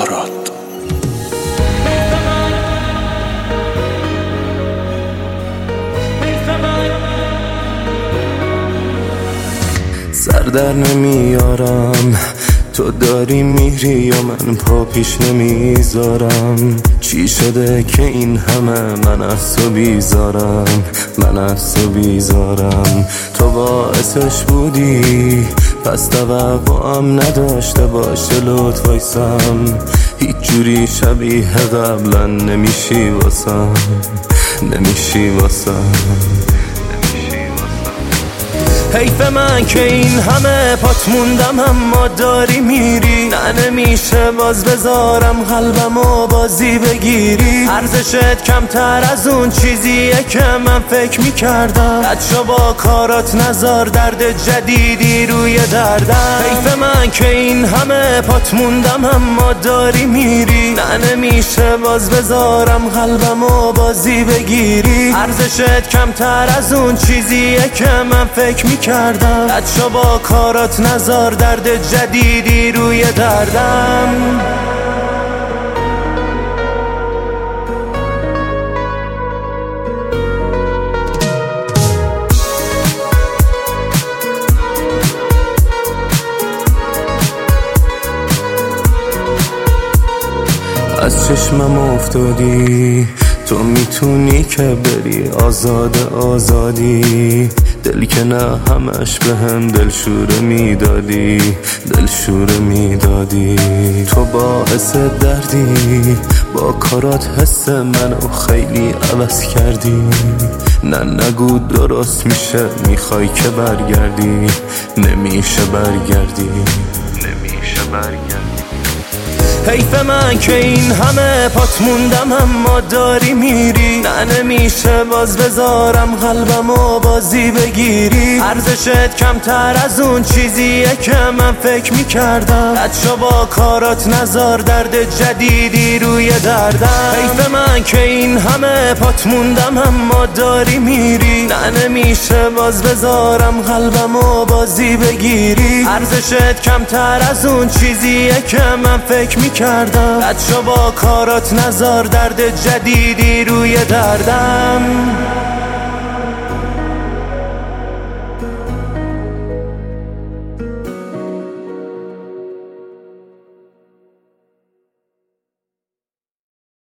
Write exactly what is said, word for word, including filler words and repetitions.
آراد. سر در نمیارم تو داری میری یا من پا پیش نمیذارم. چی شده که این همه من از تو بیزارم، من از تو بیزارم. تو باعثش بودی پس توقعم نداشته باشه لطف وایسم. هیچ جوری شبیه قبلا نمیشی واسم، نمیشی واسم. حیف من که این همه پات موندم اما داری میری. نه نمیشه باز بذارم قلبمو بازی بگیری. ارزشت کمتر از اون چیزیه که من فکر میکردم. بچه با کارات نزار درد جدیدی روی دردم. حیف من که این همه پات موندم اما داری میری. نه نمیشه باز بذارم قلبمو بازی بگیری. ارزشت کمتر از اون چیزیه که من فکر میکردم کردم. بچه با کارات نزار درد جدیدی روی دردم. از چشمم افتادی تو میتونی که بری آزاد آزادی. دل که نه همش به هم دلشوره میدادی، دلشوره میدادی. تو باعث دردی با کارات حس منو خیلی عوض کردی. نه نگو درست میشه میخوای که برگردی. نمیشه برگردی، نمیشه برگردی. حیف من که این همه پات موندم اما داری میری. نه نمیشه باز بذارم قلبمو بازی بگیری. ارزشت کمتر از اون چیزیه که من فکر میکردم. بچه با کارات نزار درد جدیدی روی دردم. حیف من که این همه پات موندم اما داری میری. نه نمیشه باز بذارم قلبمو بازی بگیری. ارزشت کمتر از اون چیزیه که من فکر میکردم. کردم. بچه با کارات نزار درد جدیدی روی دردم.